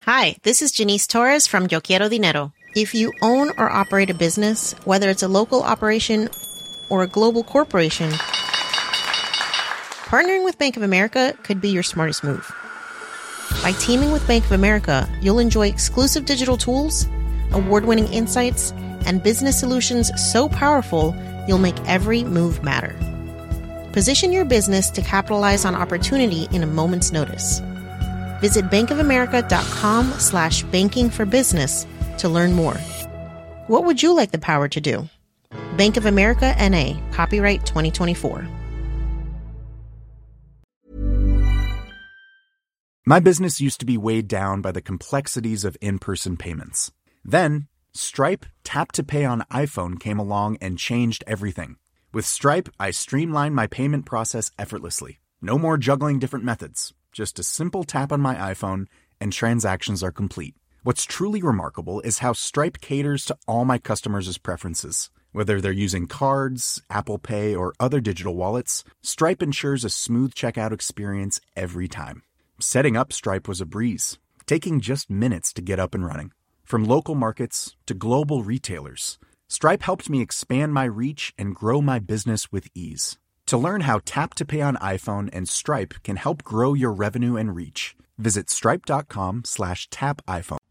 Hi, this is Janice Torres from Yo Quiero Dinero. If you own or operate a business, whether it's a local operation or a global corporation, partnering with Bank of America could be your smartest move. By teaming with Bank of America, you'll enjoy exclusive digital tools, award-winning insights, and business solutions so powerful, you'll make every move matter. Position your business to capitalize on opportunity in a moment's notice. Visit bankofamerica.com/bankingforbusiness to learn more. What would you like the power to do? Bank of America N.A., copyright 2024. My business used to be weighed down by the complexities of in-person payments. Then, Stripe Tap to Pay on iPhone came along and changed everything. With Stripe, I streamlined my payment process effortlessly. No more juggling different methods. Just a simple tap on my iPhone and transactions are complete. What's truly remarkable is how Stripe caters to all my customers' preferences. Whether they're using cards, Apple Pay, or other digital wallets, Stripe ensures a smooth checkout experience every time. Setting up Stripe was a breeze, taking just minutes to get up and running. From local markets to global retailers, Stripe helped me expand my reach and grow my business with ease. To learn how Tap to Pay on iPhone and Stripe can help grow your revenue and reach, visit stripe.com/tapiphone.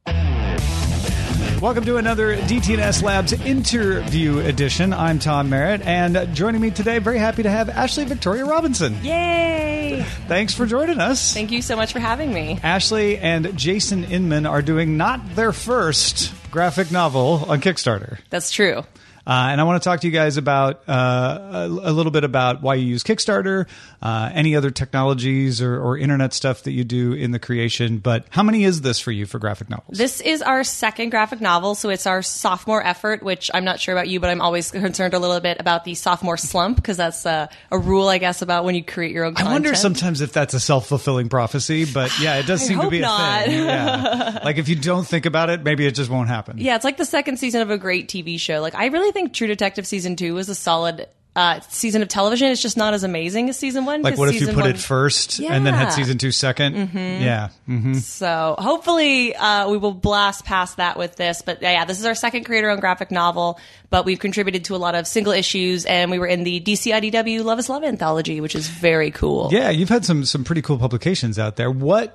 Welcome to another DT&S Labs interview edition. I'm Tom Merritt, and joining me today, very happy to have Ashley Victoria Robinson. Yay! Thanks for joining us. Thank you so much for having me. Ashley and Jason Inman are doing not their first graphic novel on Kickstarter. That's true. And I want to talk to you guys about a little bit about why you use Kickstarter, any other technologies or internet stuff that you do in the creation. But how many is this for you for graphic novels? This is our second graphic novel, so it's our sophomore effort, which I'm not sure about you, but I'm always concerned a little bit about the sophomore slump, because that's a rule, I guess, about when you create your own content. I wonder sometimes if that's a self-fulfilling prophecy, but yeah, it does seem to be a thing. Yeah. Like if you don't think about it, maybe it just won't happen. Yeah, it's like the second season of a great TV show. Like I really think True Detective Season 2 was a solid season of television. It's just not as amazing as Season 1. Like what if you put it first and then had Season 2 second? Mm-hmm. Yeah. Mm-hmm. So hopefully we will blast past that with this. But yeah, this is our second creator-owned graphic novel, but we've contributed to a lot of single issues, and we were in the DC IDW Love is Love anthology, which is very cool. Yeah, you've had some pretty cool publications out there.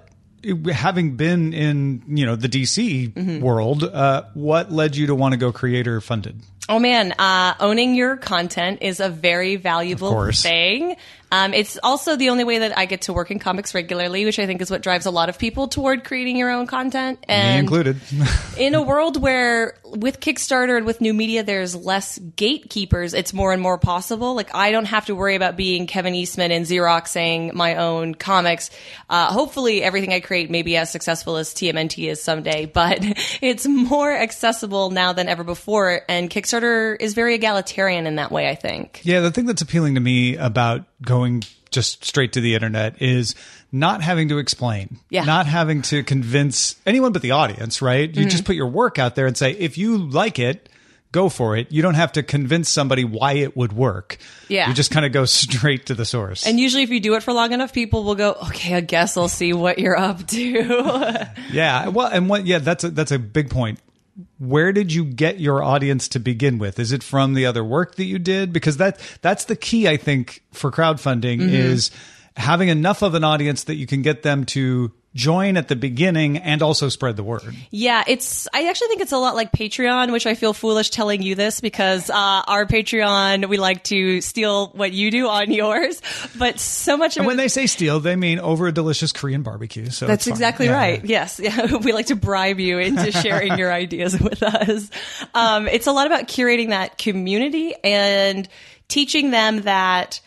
Having been in, the DC world, what led you to want to go creator funded? Oh man, owning your content is a very valuable thing. It's also the only way that I get to work in comics regularly, which I think is what drives a lot of people toward creating your own content. And me included. In a world where with Kickstarter and with new media, there's less gatekeepers, it's more and more possible. Like I don't have to worry about being Kevin Eastman and Xeroxing my own comics. Hopefully everything I create may be as successful as TMNT is someday, but it's more accessible now than ever before. And Kickstarter is very egalitarian in that way, I think. Yeah, the thing that's appealing to me about going just straight to the internet is not having to explain, not having to convince anyone but the audience, right? You just put your work out there and say, if you like it, go for it. You don't have to convince somebody why it would work. Yeah. You just kind of go straight to the source. And usually if you do it for long enough, people will go, okay, I guess I'll see what you're up to. Yeah. Well, and that's a big point. Where did you get your audience to begin with? Is it from the other work that you did? Because that's the key, I think, for crowdfunding is having enough of an audience that you can get them to join at the beginning and also spread the word. Yeah, I actually think it's a lot like Patreon, which I feel foolish telling you this because our Patreon, we like to steal what you do on yours, but so much of And when they say steal, they mean over a delicious Korean barbecue. So that's exactly right. Yeah. Yes. Yeah. We like to bribe you into sharing your ideas with us. It's a lot about curating that community and teaching them that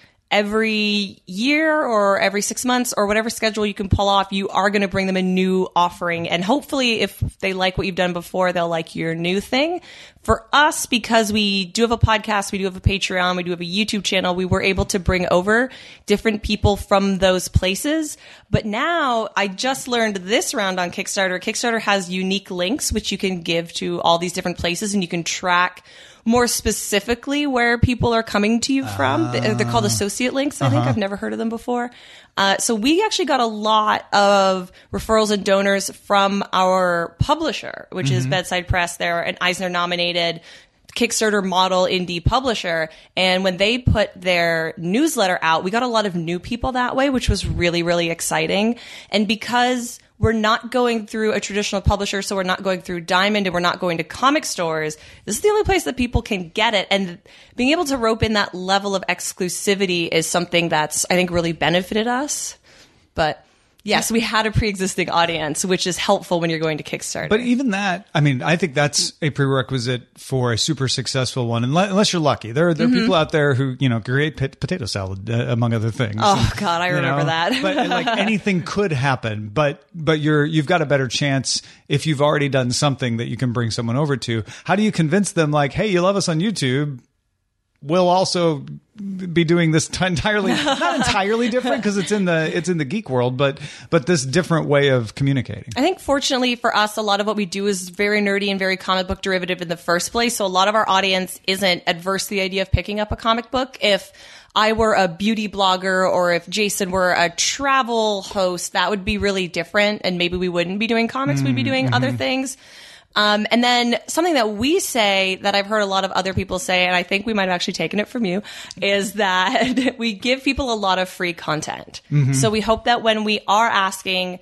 every year or every 6 months or whatever schedule you can pull off, you are going to bring them a new offering. And hopefully if they like what you've done before, they'll like your new thing. For us, because we do have a podcast, we do have a Patreon, we do have a YouTube channel, we were able to bring over different people from those places. But now I just learned this round on Kickstarter. Kickstarter has unique links, which you can give to all these different places, and you can track more specifically where people are coming to you from. They're called associate links, I think. I've never heard of them before. So we actually got a lot of referrals and donors from our publisher, which is Bedside Press. They're an Eisner-nominated Kickstarter model indie publisher. And when they put their newsletter out, we got a lot of new people that way, which was really, really exciting. And because we're not going through a traditional publisher, so we're not going through Diamond and we're not going to comic stores, this is the only place that people can get it. And being able to rope in that level of exclusivity is something that's, I think, really benefited us. But yes, we had a pre-existing audience, which is helpful when you're going to Kickstarter. But even that, I mean, I think that's a prerequisite for a super successful one, unless you're lucky. There are people out there who, create potato salad, among other things. Oh, God, I remember that. But like anything could happen, but you've got a better chance if you've already done something that you can bring someone over to. How do you convince them, like, hey, you love us on YouTube, we'll also be doing this not entirely different because it's in the geek world, but this different way of communicating. I think fortunately for us, a lot of what we do is very nerdy and very comic book derivative in the first place. So a lot of our audience isn't adverse to the idea of picking up a comic book. If I were a beauty blogger or if Jason were a travel host, that would be really different. And maybe we wouldn't be doing comics. We'd be doing other things. And then something that we say that I've heard a lot of other people say, and I think we might have actually taken it from you, is that we give people a lot of free content. So we hope that when we are asking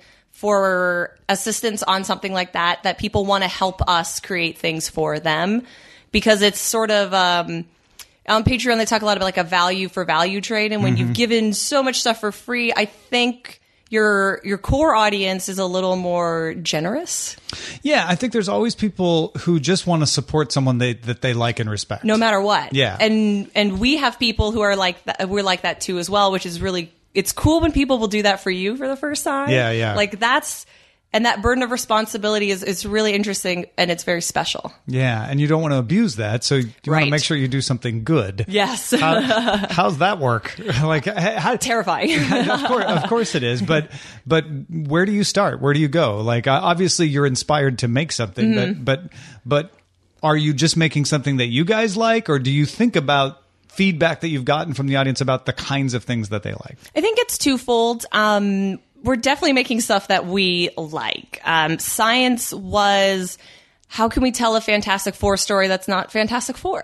for assistance on something like that, that people want to help us create things for them, because it's sort of, on Patreon, they talk a lot about like a value for value trade. And when you've given so much stuff for free, I think your core audience is a little more generous. Yeah, I think there's always people who just want to support someone that they like and respect, no matter what. Yeah, and we have people who are like that. We're like that too as well, which is really, it's cool when people will do that for you for the first time. Yeah. Like and that burden of responsibility is really interesting, and it's very special. Yeah, and you don't want to abuse that, so you want to make sure you do something good. Yes. How's that work? Like, terrifying. Of course it is. But where do you start? Where do you go? Like, obviously you're inspired to make something, but are you just making something that you guys like, or do you think about feedback that you've gotten from the audience about the kinds of things that they like? I think it's twofold. We're definitely making stuff that we like. Science was, how can we tell a Fantastic Four story that's not Fantastic Four?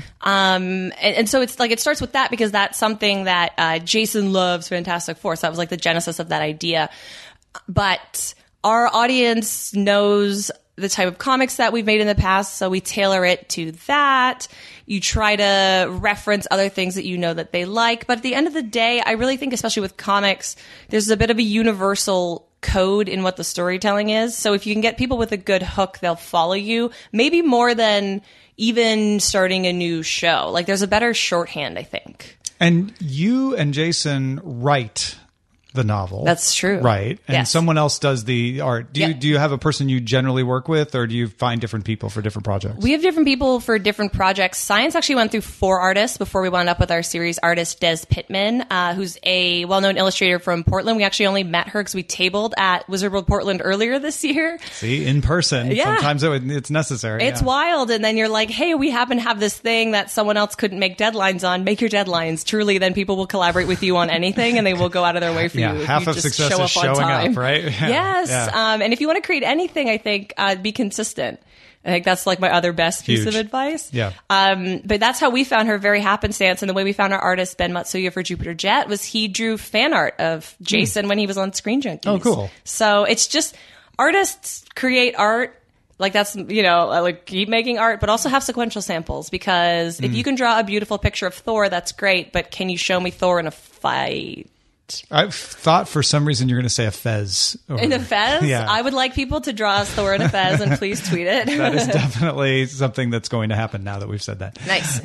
And so it's like, it starts with that because that's something that Jason loves Fantastic Four. So that was like the genesis of that idea. But our audience knows the type of comics that we've made in the past, so we tailor it to that. You try to reference other things that you know that they like. But at the end of the day, I really think, especially with comics, there's a bit of a universal code in what the storytelling is. So if you can get people with a good hook, they'll follow you, maybe more than even starting a new show. Like, there's a better shorthand, I think. And you and Jason write the novel. That's true. Right. And yes. Someone else does the art. Do you have a person you generally work with, or do you find different people for different projects? We have different people for different projects. Science actually went through 4 artists before we wound up with our series artist, Des Pittman, who's a well-known illustrator from Portland. We actually only met her because we tabled at Wizard World Portland earlier this year. See, in person. Yeah. Sometimes it's necessary. It's wild. And then you're like, hey, we happen to have this thing that someone else couldn't make deadlines on. Make your deadlines. Truly, then people will collaborate with you on anything, and they will go out of their way for you. Half of success is showing up, right? Yes. Yeah. And if you want to create anything, I think be consistent. I think that's like my other best piece of advice. Yeah. But that's how we found her, very happenstance. And the way we found our artist, Ben Matsuya for Jupiter Jet, was he drew fan art of Jason when he was on Screen Junkies. Oh, cool. So it's just, artists create art. Like, that's, like, keep making art, but also have sequential samples, because if you can draw a beautiful picture of Thor, that's great. But can you show me Thor in a fight? I thought for some reason you're going to say a fez. In a fez? Yeah. I would like people to draw us Thor in a fez, and please tweet it. That is definitely something that's going to happen now that we've said that. Nice.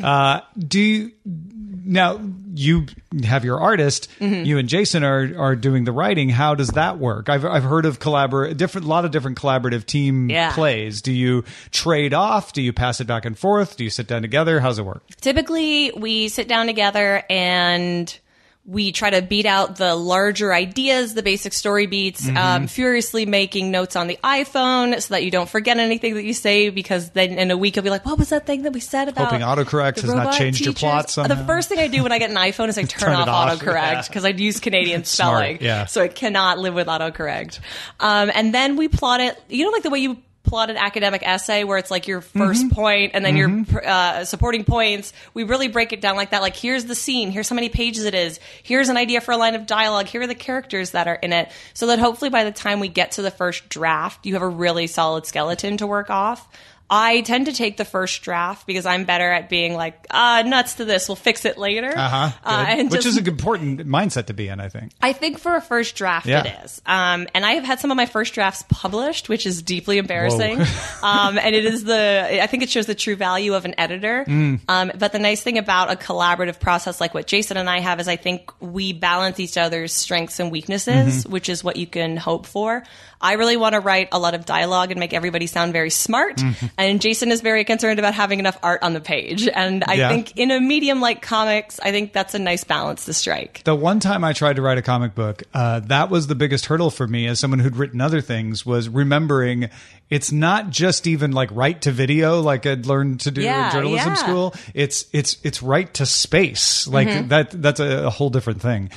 Now you have your artist, you and Jason are doing the writing. How does that work? I've heard of a lot of different collaborative team plays. Do you trade off? Do you pass it back and forth? Do you sit down together? How's it work? Typically, we sit down together and We try to beat out the larger ideas, the basic story beats, furiously making notes on the iPhone so that you don't forget anything that you say, because then in a week you'll be like, what was that thing that we said about hoping autocorrect has not changed your plot somehow. The first thing I do when I get an iPhone is I turn off autocorrect, because I'd use Canadian spelling. Smart, so I cannot live with autocorrect. And then we plot it, like the way you plot an academic essay where it's like your first point and then your supporting points. We really break it down like that. Like, here's the scene. Here's how many pages it is. Here's an idea for a line of dialogue. Here are the characters that are in it. So that hopefully by the time we get to the first draft, you have a really solid skeleton to work off. I tend to take the first draft because I'm better at being like, nuts to this, we'll fix it later. Which is an important mindset to be in, I think. I think for a first draft it is. And I have had some of my first drafts published, which is deeply embarrassing. And I think it shows the true value of an editor. But the nice thing about a collaborative process like what Jason and I have is I think we balance each other's strengths and weaknesses, which is what you can hope for. I really want to write a lot of dialogue and make everybody sound very smart. And Jason is very concerned about having enough art on the page. And I think in a medium like comics, I think that's a nice balance to strike. The one time I tried to write a comic book, that was the biggest hurdle for me as someone who'd written other things, was remembering it's not just even like write to video like I'd learned to do in journalism school. It's write to space. Like that's a whole different thing.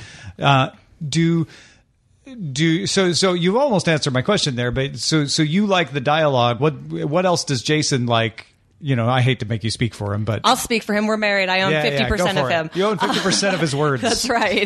So you've almost answered my question there, but so you like the dialogue. What else does Jason like? I hate to make you speak for him, but I'll speak for him. We're married. I own 50% of him. You own 50% of his words. That's right.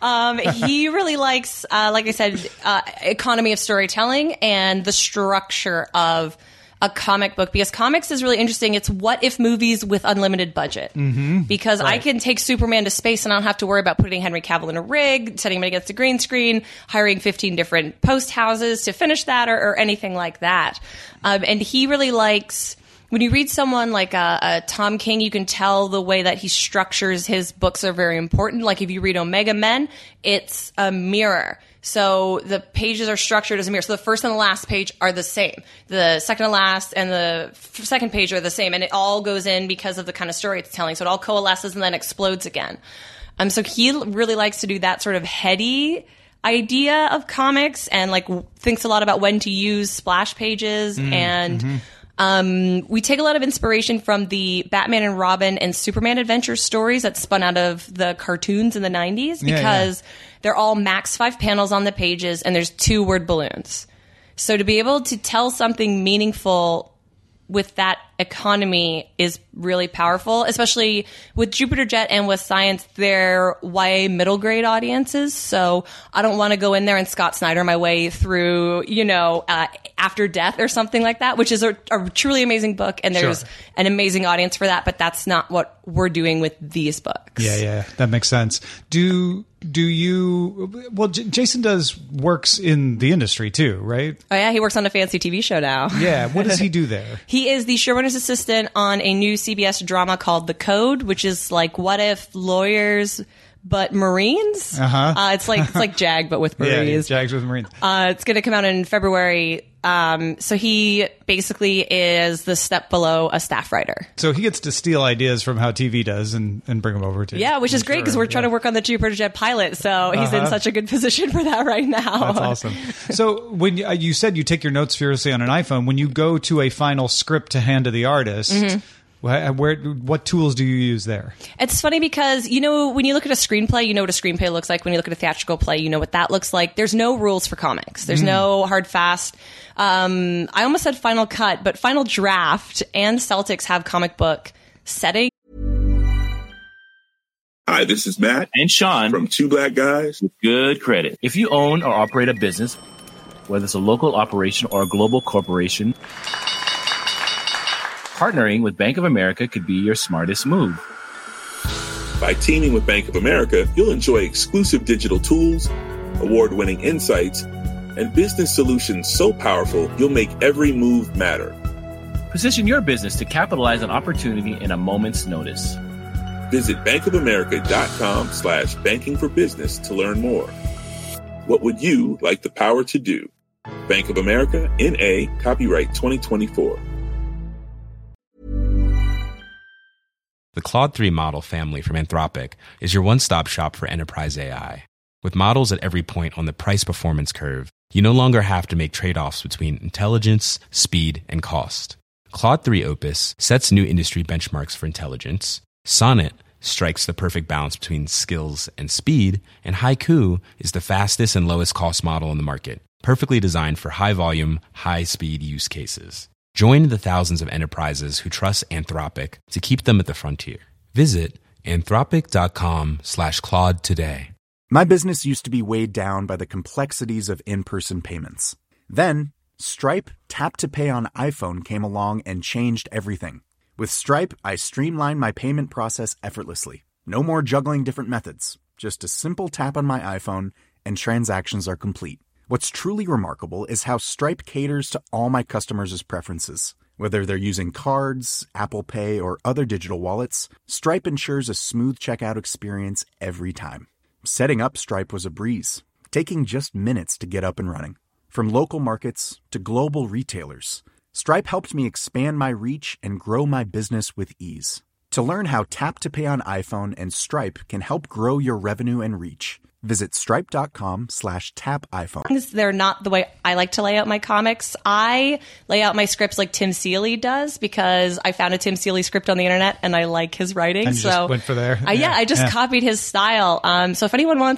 He really likes, like I said, economy of storytelling and the structure of a comic book, because comics is really interesting. It's what if movies with unlimited budget. Because I can take Superman to space and I don't have to worry about putting Henry Cavill in a rig, setting him against a green screen, hiring 15 different post houses to finish that or anything like that. And he really likes, when you read someone like a Tom King, you can tell the way that he structures his books are very important. Like if you read Omega Men, it's a mirror. So the pages are structured as a mirror. So the first and the last page are the same. The second to last and the second page are the same. And it all goes in because of the kind of story it's telling. So it all coalesces and then explodes again. So he really likes to do that sort of heady idea of comics and like thinks a lot about when to use splash pages and... we take a lot of inspiration from the Batman and Robin and Superman adventure stories that spun out of the cartoons in the 90s because they're all max 5 panels on the pages and there's 2-word balloons. So to be able to tell something meaningful with that economy is really powerful, especially with Jupiter Jet and with Science. They're YA middle grade audiences. So I don't want to go in there and Scott Snyder my way through, After Death or something like that, which is a truly amazing book. And there's an amazing audience for that. But that's not what we're doing with these books. Yeah, that makes sense. Do you, well, Jason works in the industry too, right? Oh yeah, he works on a fancy TV show now. Yeah, what does he do there? He is the showrunner's assistant on a new CBS drama called The Code, which is like what if lawyers but Marines? It's like JAG but with Marines. Yeah, JAGs with Marines. It's going to come out in February. So he basically is the step below a staff writer. So he gets to steal ideas from how TV does and bring them over to you. Yeah, which is great because we're trying to work on the Jupiter Jet pilot. So he's in such a good position for that right now. That's awesome. So when you said you take your notes furiously on an iPhone, when you go to a final script to hand to the artist, what tools do you use there? It's funny because, when you look at a screenplay, you know what a screenplay looks like. When you look at a theatrical play, you know what that looks like. There's no rules for comics. There's no hard, fast. I almost said Final Cut, but Final Draft and Celtics have comic book setting. Hi, this is Matt and Sean from Two Black Guys with Good Credit. If you own or operate a business, whether it's a local operation or a global corporation, partnering with Bank of America could be your smartest move. By teaming with Bank of America, you'll enjoy exclusive digital tools, award-winning insights, and business solutions so powerful you'll make every move matter. Position your business to capitalize on opportunity in a moment's notice. Visit bankofamerica.com/banking for business to learn more. What would you like the power to do? Bank of America, N.A., copyright 2024. The Claude 3 model family from Anthropic is your one-stop shop for enterprise AI. With models at every point on the price-performance curve, you no longer have to make trade-offs between intelligence, speed, and cost. Claude 3 Opus sets new industry benchmarks for intelligence. Sonnet strikes the perfect balance between skills and speed. And Haiku is the fastest and lowest cost model in the market, perfectly designed for high-volume, high-speed use cases. Join the thousands of enterprises who trust Anthropic to keep them at the frontier. Visit anthropic.com/Claude today. My business used to be weighed down by the complexities of in-person payments. Then, Stripe Tap to Pay on iPhone came along and changed everything. With Stripe, I streamlined my payment process effortlessly. No more juggling different methods. Just a simple tap on my iPhone and transactions are complete. What's truly remarkable is how Stripe caters to all my customers' preferences. Whether they're using cards, Apple Pay, or other digital wallets, Stripe ensures a smooth checkout experience every time. Setting up Stripe was a breeze, taking just minutes to get up and running. From local markets to global retailers, Stripe helped me expand my reach and grow my business with ease. To learn how Tap to Pay on iPhone and Stripe can help grow your revenue and reach, visit stripe.com/tapiphone. They're not the way I like to lay out my comics. I lay out my scripts like Tim Seeley does because I found a Tim Seeley script on the internet and I like his writing. And you just went for there. I just copied his style. So if anyone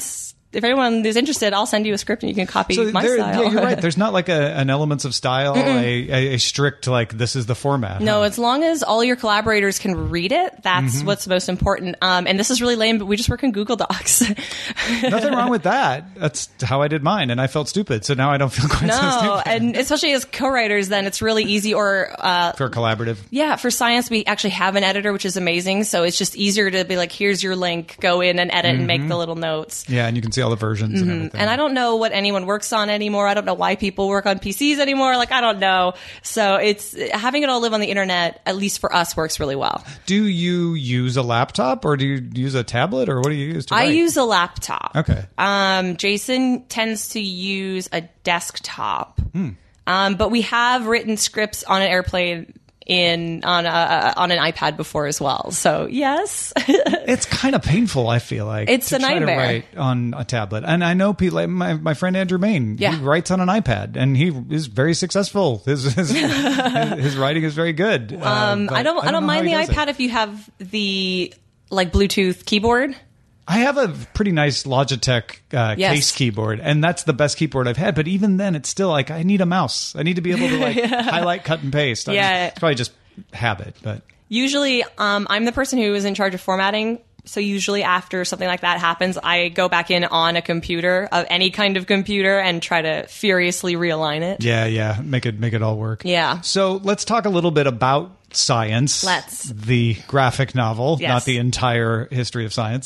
is interested, I'll send you a script and you can copy my style. Yeah, you're right. There's not like an elements of style, a strict, like, this is the format. No, as long as all your collaborators can read it, that's what's most important. And this is really lame, but we just work in Google Docs. Nothing wrong with that. That's how I did mine, and I felt stupid, so now I don't feel quite so stupid. And especially as co-writers, then it's really easy. Or for collaborative. Yeah, for science, we actually have an editor, which is amazing. So it's just easier to be like, here's your link, go in and edit and make the little notes. Yeah, and you can see all the versions and everything. And I don't know what anyone works on anymore. I don't know why people work on PCs anymore. Like, I don't know. So it's having it all live on the internet, at least for us, works really well. Do you use a laptop or do you use a tablet or what do you use to write? I use a laptop. Okay. Jason tends to use a desktop. But we have written scripts on an airplane on an iPad before as well. So yes. It's kind of painful, I feel like. It's a nightmare. To write on a tablet. And I know people, like my friend Andrew Main, he writes on an iPad and he is very successful. His writing is very good. I don't mind the iPad if you have the like Bluetooth keyboard. I have a pretty nice Logitech case keyboard, and that's the best keyboard I've had. But even then, it's still like I need a mouse. I need to be able to highlight, cut, and paste. It's probably just habit. But usually, I'm the person who is in charge of formatting. So usually after something like that happens, I go back in on a computer, of any kind of computer, and try to furiously realign it. Yeah, make it all work. Yeah. So let's talk a little bit about Science. The graphic novel, not the entire history of science.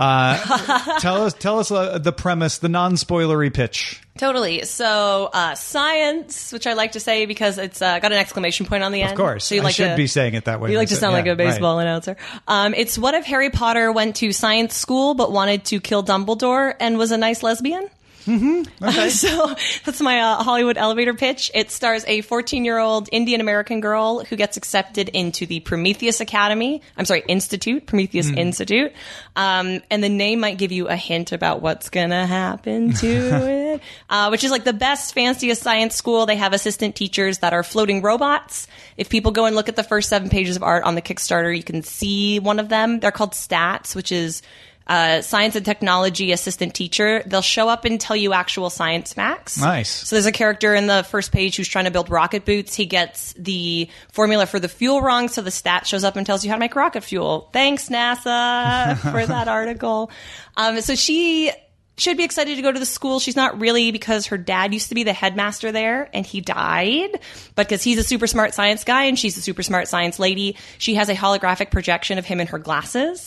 Tell us the premise, the non-spoilery pitch. Totally. So Science, which I like to say because it's got an exclamation point on the end. Of course. So I should be saying it that way. You like to sound like a baseball announcer. It's what if Harry Potter went to science school but wanted to kill Dumbledore and was a nice lesbian? Okay. So that's my Hollywood elevator pitch. It stars a 14-year-old Indian American girl who gets accepted into the Prometheus Institute, Prometheus Institute. And the name might give you a hint about what's going to happen to it, which is like the best, fanciest science school. They have assistant teachers that are floating robots. If people go and look at the first 7 pages of art on the Kickstarter, you can see one of them. They're called STATS, which is science and technology assistant teacher. They'll show up and tell you actual science facts. Nice. So there's a character in the first page who's trying to build rocket boots. He gets the formula for the fuel wrong, so the stat shows up and tells you how to make rocket fuel. Thanks, NASA, for that article. So she should be excited to go to the school. She's not really, because her dad used to be the headmaster there and he died. But because he's a super smart science guy and she's a super smart science lady, she has a holographic projection of him in her glasses.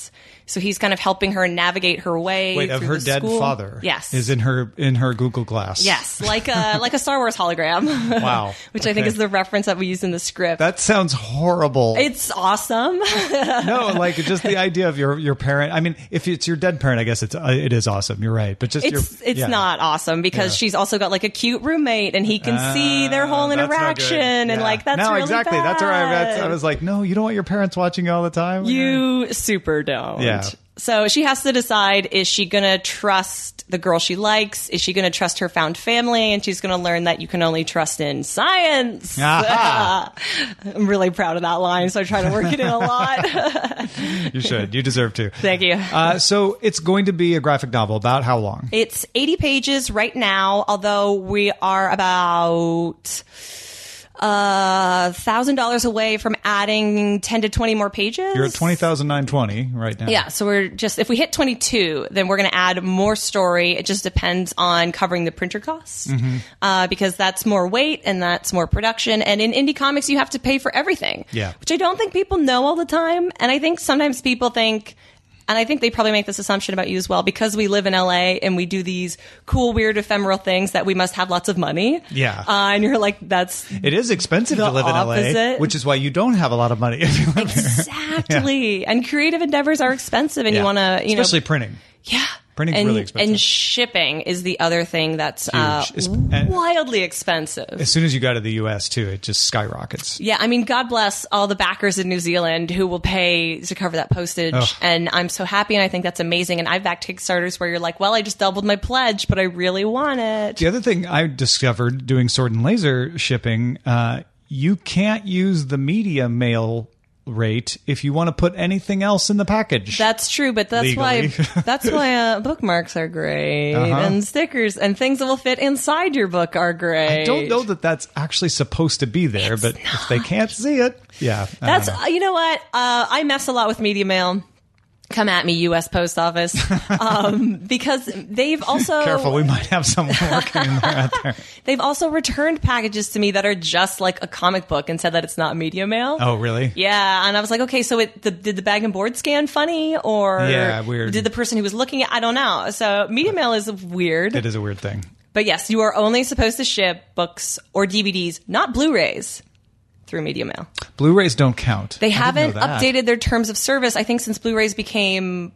So he's kind of helping her navigate her way. Wait, of through her the dead school. father? Yes, is in her Google Glass. Yes, like a Star Wars hologram. Wow, which I think is the reference that we use in the script. That sounds horrible. It's awesome. No, like just the idea of your parent. I mean, if it's your dead parent, I guess it is awesome. You're right, but just it's not awesome because she's also got like a cute roommate and he can see their whole interaction and like that's no, really exactly. bad. That's where I was like, no, you don't want your parents watching you all the time. You super don't. Yeah. So she has to decide, is she going to trust the girl she likes? Is she going to trust her found family? And she's going to learn that you can only trust in science. I'm really proud of that line, so I try to work it in a lot. You should. You deserve to. Thank you. So it's going to be a graphic novel. About how long? It's 80 pages right now, although we are about $1,000 away from adding 10 to 20 more pages. You're at 20,920 right now. Yeah, so we're just, if we hit 22, then we're going to add more story. It just depends on covering the printer costs, because that's more weight and that's more production. And in indie comics, you have to pay for everything, which I don't think people know all the time. And I think sometimes people think, and I think they probably make this assumption about you as well, because we live in LA and we do these cool, weird, ephemeral things that we must have lots of money. Yeah. And you're like, it is expensive to live in LA, which is why you don't have a lot of money if you live Exactly. And creative endeavors are expensive and you want to, especially printing. Yeah. Printing's really expensive. And shipping is the other thing that's wildly expensive. As soon as you go to the U.S., too, it just skyrockets. Yeah, I mean, God bless all the backers in New Zealand who will pay to cover that postage. Ugh. And I'm so happy, and I think that's amazing. And I've backed Kickstarters where you're like, well, I just doubled my pledge, but I really want it. The other thing I discovered doing Sword and Laser shipping, you can't use the media mail rate if you want to put anything else in the package. That's true, but that's legally. why bookmarks are great and stickers and things that will fit inside your book are great. I don't know that that's actually supposed to be there, but if they can't see it, that's you know what? I mess a lot with media mail. Come at me, U.S. Post Office, because they've also... Careful, we might have someone working in there out there. They've also returned packages to me that are just like a comic book and said that it's not media mail. Oh, really? Yeah, and I was like, okay, so did the bag and board scan funny? Or weird. Did the person who was looking at... I don't know. So media mail is weird. It is a weird thing. But yes, you are only supposed to ship books or DVDs, not Blu-rays, through media mail. Blu-rays don't count. They haven't updated their terms of service, I think, since Blu-rays became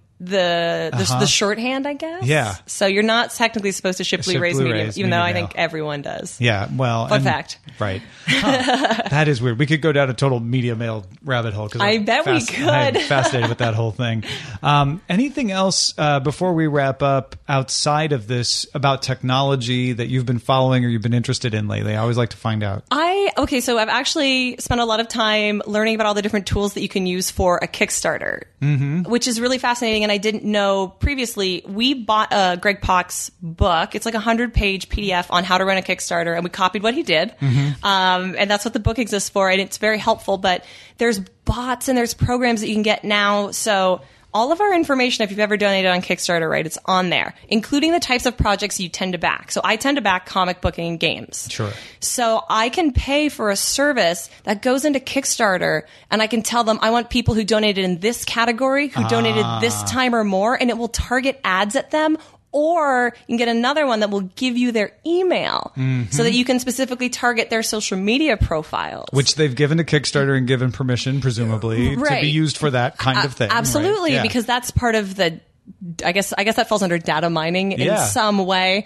the shorthand, I guess. Yeah. So you're not technically supposed to ship Blu-rays media, even though I think everyone does. Yeah, well... Fun fact. Right. That is weird. We could go down a total media mail rabbit hole. I bet we could. I'm fascinated with that whole thing. Anything else before we wrap up outside of this about technology that you've been following or you've been interested in lately? I always like to find out. So I've actually spent a lot of time learning about all the different tools that you can use for a Kickstarter, which is really fascinating. And I didn't know previously. We bought Greg Pak's book. It's like a 100-page PDF on how to run a Kickstarter, and we copied what he did. And that's what the book exists for, and it's very helpful. But there's bots and there's programs that you can get now. So all of our information, if you've ever donated on Kickstarter, right, it's on there, including the types of projects you tend to back. So I tend to back comic booking and games. Sure. So I can pay for a service that goes into Kickstarter, and I can tell them I want people who donated in this category, who donated this time or more, and it will target ads at them. Or you can get another one that will give you their email so that you can specifically target their social media profiles. Which they've given to Kickstarter and given permission, presumably, to be used for that kind of thing. Absolutely, right? Yeah. because that's part of the... I guess that falls under data mining in some way.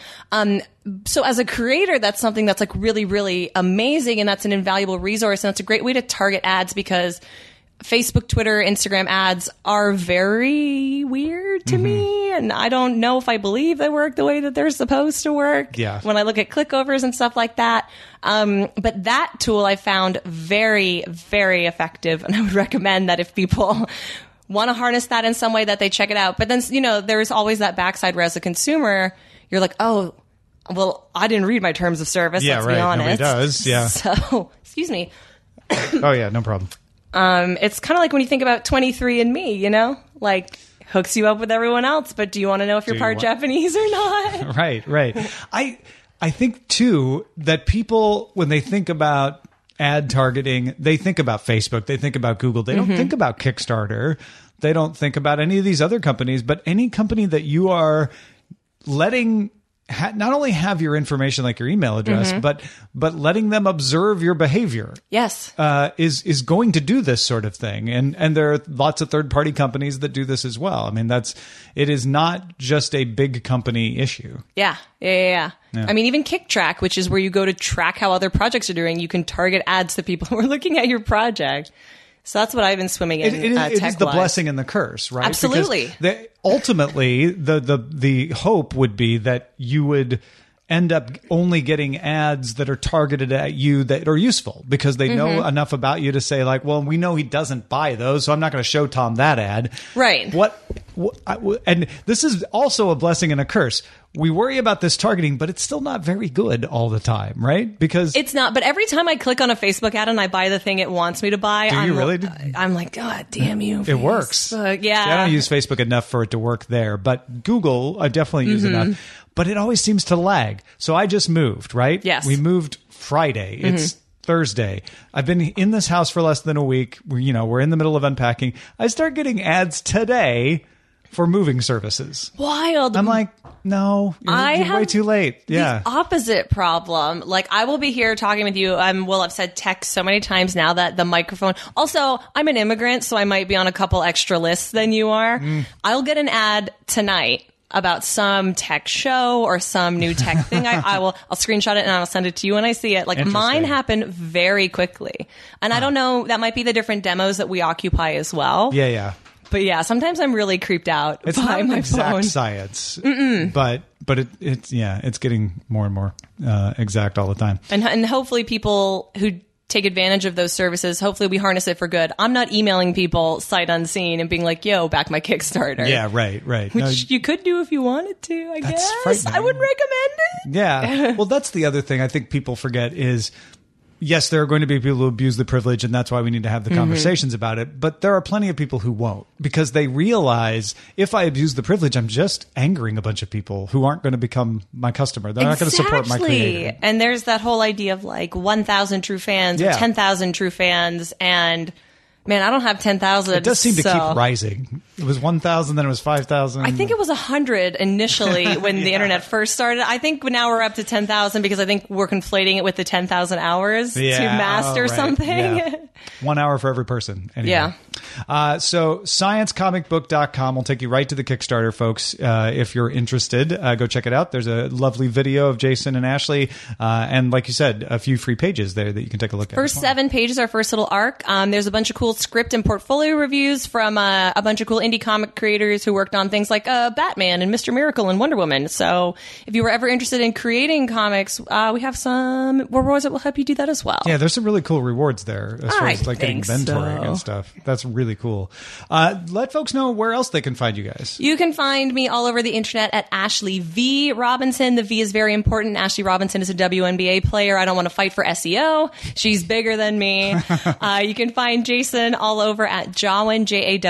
So as a creator, that's something that's like really, really amazing, and that's an invaluable resource, and it's a great way to target ads because Facebook, Twitter, Instagram ads are very weird to me, and I don't know if I believe they work the way that they're supposed to work. Yeah. When I look at clickovers and stuff like that. But that tool I found very, very effective, and I would recommend that if people want to harness that in some way, that they check it out. But then, there's always that backside where as a consumer, you're like, oh, well, I didn't read my terms of service. Yeah, let's right. be honest. Nobody does. Yeah. So, excuse me. Oh, yeah, no problem. It's kind of like when you think about 23andMe, like hooks you up with everyone else, but do you want to know if you're part Japanese or not? Right. I think too that people, when they think about ad targeting, they think about Facebook, they think about Google, they don't think about Kickstarter, they don't think about any of these other companies, but any company that you are letting not only have your information like your email address, but letting them observe your behavior. Yes. Is going to do this sort of thing. And there are lots of third-party companies that do this as well. I mean, it is not just a big company issue. Yeah. I mean, even KickTrack, which is where you go to track how other projects are doing, you can target ads to people who are looking at your project. So that's what I've been swimming in. It is the blessing and the curse, right? Absolutely. Ultimately, the hope would be that you would end up only getting ads that are targeted at you that are useful because they know enough about you to say like, well, we know he doesn't buy those, so I'm not going to show Tom that ad. Right. And this is also a blessing and a curse. We worry about this targeting, but it's still not very good all the time, right? Because it's not. But every time I click on a Facebook ad and I buy the thing it wants me to buy, I'm like, God damn you. It works. Yeah. See, I don't use Facebook enough for it to work there, but Google, I definitely use enough. But it always seems to lag. So I just moved, right? Yes. We moved Friday. It's Thursday. I've been in this house for less than a week. We're in the middle of unpacking. I start getting ads today for moving services. Wild. I'm like, no, you're way too late. Yeah. The opposite problem. Like, I will be here talking with you. I've said text so many times now that the microphone. Also, I'm an immigrant, so I might be on a couple extra lists than you are. I'll get an ad tonight about some tech show or some new tech thing. I'll screenshot it and I'll send it to you when I see it. Like, mine happen very quickly. And I don't know, that might be the different demos that we occupy as well. Yeah. But yeah, sometimes I'm really creeped out it's by not an my exact phone. Science, but it's getting more and more exact all the time. And hopefully people who take advantage of those services, hopefully we harness it for good. I'm not emailing people sight unseen and being like, yo, back my Kickstarter. Yeah, right. Which you could do if you wanted to, I guess. Frightening. I wouldn't recommend it. Yeah. Well, that's the other thing I think people forget is, yes, there are going to be people who abuse the privilege, and that's why we need to have the conversations about it. But there are plenty of people who won't, because they realize if I abuse the privilege, I'm just angering a bunch of people who aren't going to become my customer. They're not going to support my creator. And there's that whole idea of like 1,000 true fans or 10,000 true fans. And man, I don't have 10,000. It does seem to keep rising. It was 1,000, then it was 5,000. I think it was 100 initially when the internet first started. I think now we're up to 10,000 because I think we're conflating it with the 10,000 hours to master something. Yeah. 1 hour for every person. Anyway. Yeah. So sciencecomicbook.com will take you right to the Kickstarter, folks. If you're interested, go check it out. There's a lovely video of Jason and Ashley. And like you said, a few free pages there that you can take a look at. First 7 pages, our first little arc. There's a bunch of cool script and portfolio reviews from a bunch of cool indie comic creators who worked on things like Batman and Mr. Miracle and Wonder Woman. So if you were ever interested in creating comics, we have some rewards that will help you do that as well. Yeah, there's some really cool rewards there as far as like getting mentoring and stuff. That's really cool. Let folks know where else they can find you guys. You can find me all over the internet at Ashley V. Robinson. The V is very important. Ashley Robinson is a WNBA player. I don't want to fight for SEO. She's bigger than me. You can find Jason all over at Jawin,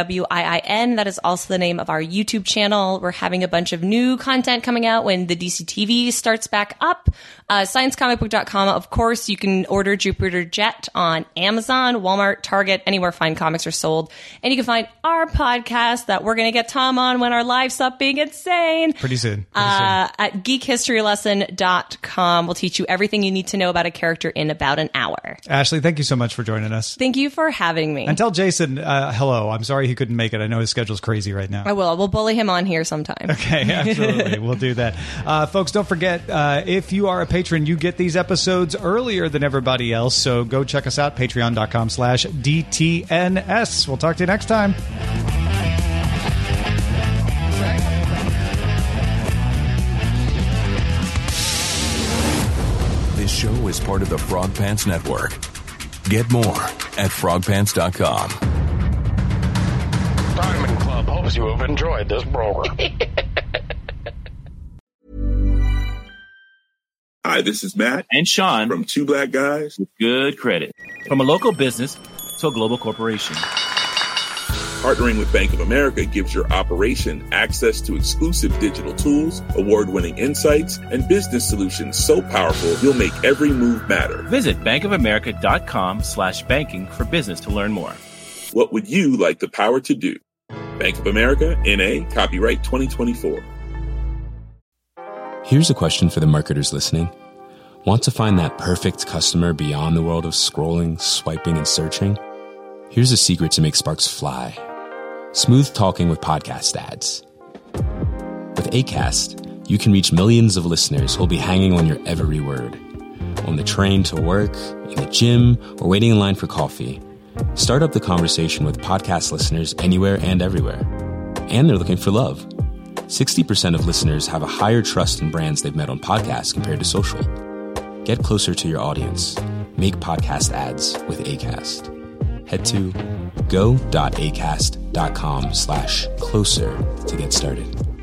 Jawiin. That is also the name of our YouTube channel. We're having a bunch of new content coming out when the DC TV starts back up. ScienceComicBook.com, of course. You can order Jupiter Jet on Amazon, Walmart, Target, anywhere fine comics are sold. And you can find our podcast that we're going to get Tom on when our lives stop being insane. Pretty soon. At geekhistorylesson.com. We'll teach you everything you need to know about a character in about an hour. Ashley, thank you so much for joining us. Thank you for having me. And tell Jason hello. I'm sorry he couldn't make it. I know his schedule's crazy right now. I will. We'll bully him on here sometime. Okay, absolutely. We'll do that. Folks, don't forget, if you are a patron, you get these episodes earlier than everybody else. So go check us out, patreon.com/DTNS. We'll talk to you next time. This show is part of the Frog Pants Network. Get more at frogpants.com. Diamond Club hopes you have enjoyed this program. Hi, this is Matt and Sean from Two Black Guys with Good Credit. From a local business to a global corporation, Partnering with Bank of America gives your operation access to exclusive digital tools, award-winning insights, and business solutions so powerful you'll make every move matter. Visit bankofamerica.com/banking for business to learn more. What would you like the power to do? Bank of America, N.A., copyright 2024. Here's a question for the marketers listening. Want to find that perfect customer beyond the world of scrolling, swiping, and searching? Here's a secret to make sparks fly. Smooth talking with podcast ads. With Acast, you can reach millions of listeners who'll be hanging on your every word. On the train to work, in the gym, or waiting in line for coffee. Start up the conversation with podcast listeners anywhere and everywhere. And they're looking for love. 60% of listeners have a higher trust in brands they've met on podcasts compared to social. Get closer to your audience. Make podcast ads with Acast. Head to go.acast.com/closer to get started.